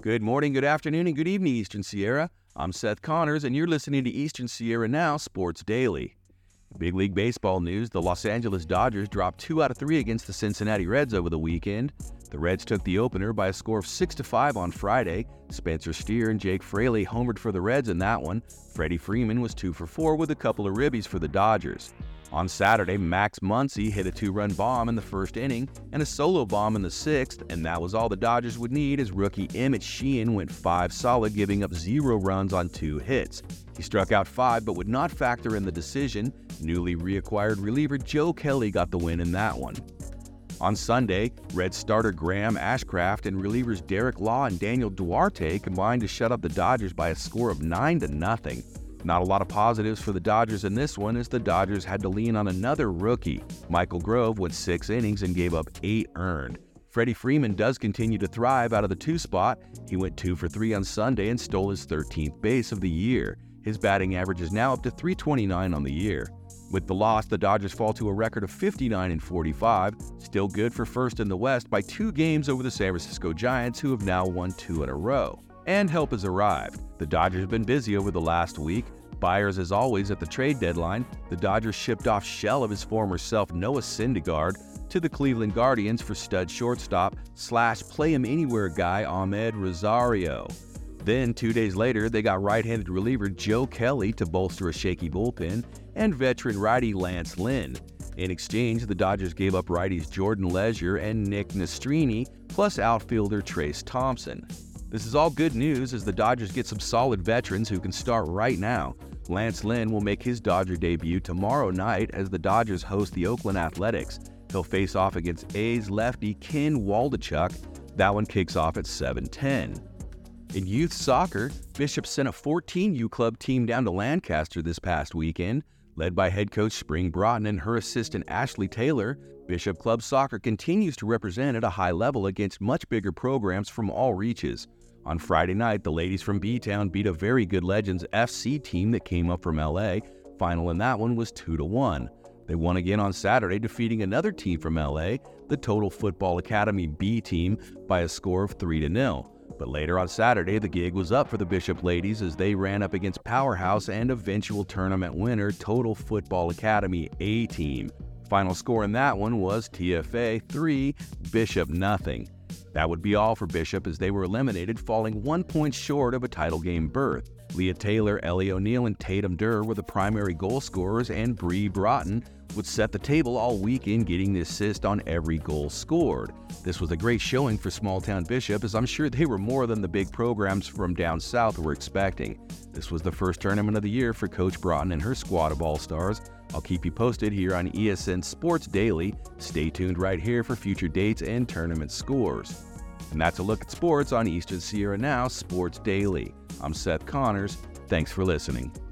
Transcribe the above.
Good morning, good afternoon, and good evening, Eastern Sierra. I'm Seth Connors, and you're listening to Eastern Sierra Now Sports Daily. Big League Baseball news, the Los Angeles Dodgers dropped 2 out of 3 against the Cincinnati Reds over the weekend. The Reds took the opener by a score of 6-5 on Friday. Spencer Steer and Jake Fraley homered for the Reds in that one. Freddie Freeman was 2 for 4 with a couple of ribbies for the Dodgers. On Saturday, Max Muncy hit a 2-run bomb in the first inning and a solo bomb in the 6th, and that was all the Dodgers would need as rookie Emmett Sheehan went 5 solid, giving up 0 runs on 2 hits. He struck out 5 but would not factor in the decision. Newly reacquired reliever Joe Kelly got the win in that one. On Sunday, Reds starter Graham Ashcraft and relievers Derek Law and Daniel Duarte combined to shut up the Dodgers by a score of 9-0. Not a lot of positives for the Dodgers in this one, as the Dodgers had to lean on another rookie. Michael Grove went 6 innings and gave up 8 earned. Freddie Freeman does continue to thrive out of the 2 spot. He went 2 for 3 on Sunday and stole his 13th base of the year. His batting average is now up to .329 on the year. With the loss, the Dodgers fall to a record of 59-45, still good for first in the West by 2 games over the San Francisco Giants, who have now won 2 in a row. And help has arrived. The Dodgers have been busy over the last week. Buyers, as always, at the trade deadline. The Dodgers shipped off shell of his former self, Noah Syndergaard, to the Cleveland Guardians for stud shortstop / play-him-anywhere guy Ahmed Rosario. Then, 2 days later, they got right-handed reliever Joe Kelly to bolster a shaky bullpen, and veteran righty Lance Lynn. In exchange, the Dodgers gave up righties Jordan Leisure and Nick Nastrini, plus outfielder Trace Thompson. This is all good news as the Dodgers get some solid veterans who can start right now. Lance Lynn will make his Dodger debut tomorrow night as the Dodgers host the Oakland Athletics. He'll face off against A's lefty Ken Waldichuk. That one kicks off at 7:10. In youth soccer, Bishop sent a 14U club team down to Lancaster this past weekend. Led by head coach Spring Broughton and her assistant Ashley Taylor, Bishop Club Soccer continues to represent at a high level against much bigger programs from all reaches. On Friday night, the ladies from B-Town beat a very good Legends FC team that came up from LA. Final in that one was 2-1. They won again on Saturday, defeating another team from LA, the Total Football Academy B team, by a score of 3-0. But later on Saturday, the gig was up for the Bishop ladies as they ran up against Powerhouse and eventual tournament winner Total Football Academy A team. Final score in that one was TFA 3, Bishop 0. That would be all for Bishop as they were eliminated, falling 1 point short of a title game berth. Leah Taylor, Ellie O'Neill, and Tatum Durr were the primary goal scorers, and Bree Broughton would set the table all weekend, getting the assist on every goal scored. This was a great showing for small-town Bishop, as I'm sure they were more than the big programs from down south were expecting. This was the first tournament of the year for Coach Broughton and her squad of All-Stars. I'll keep you posted here on ESN Sports Daily. Stay tuned right here for future dates and tournament scores. And that's a look at sports on Eastern Sierra Now Sports Daily. I'm Seth Connors. Thanks for listening.